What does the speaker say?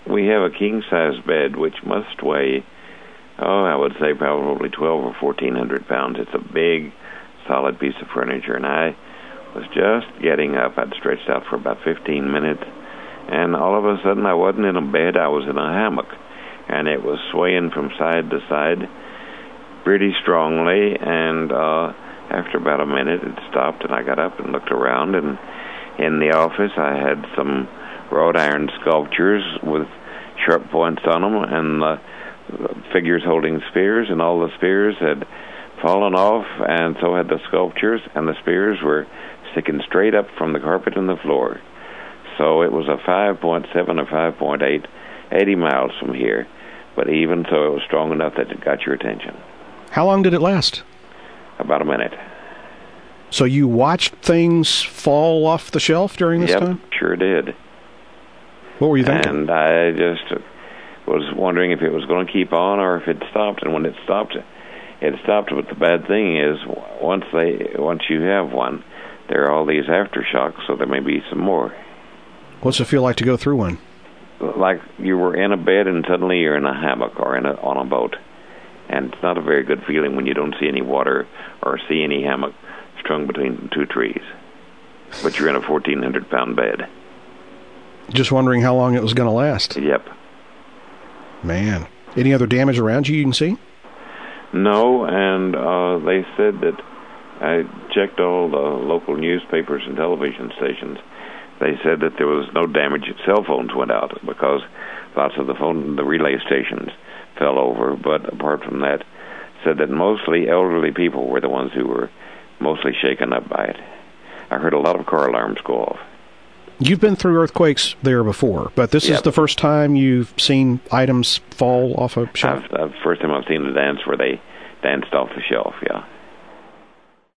we have a king-size bed, which must weigh, I would say probably 12 or 1,400 pounds. It's a big, solid piece of furniture, and I was just getting up. I'd stretched out for about 15 minutes, and all of a sudden I wasn't in a bed, I was in a hammock, and it was swaying from side to side pretty strongly, and after about a minute it stopped, and I got up and looked around, and in the office I had some wrought iron sculptures with sharp points on them, and figures holding spears, and all the spears had fallen off, and so had the sculptures, and the spears were sticking straight up from the carpet and the floor. So it was a 5.7 or 5.8, 80 miles from here, but even so it was strong enough that it got your attention. How long did it last? About a minute. So you watched things fall off the shelf during this time? Yep, sure did. What were you thinking? And I just was wondering if it was going to keep on or if it stopped. And when it stopped, it stopped. But the bad thing is, once you have one, there are all these aftershocks, so there may be some more. What's it feel like to go through one? Like you were in a bed and suddenly you're in a hammock or on a boat. And it's not a very good feeling when you don't see any water or see any hammock strung between two trees. But you're in a 1,400-pound bed. Just wondering how long it was going to last. Yep. Man. Any other damage around you can see? No, and they said that I checked all the local newspapers and television stations. They said that there was no damage. Cell phones went out because lots of the relay stations fell over. But apart from that, said that mostly elderly people were the ones who were mostly shaken up by it. I heard a lot of car alarms go off. You've been through earthquakes there before, but this is the first time you've seen items fall off a shelf? First time I've seen the dance where they danced off the shelf, yeah.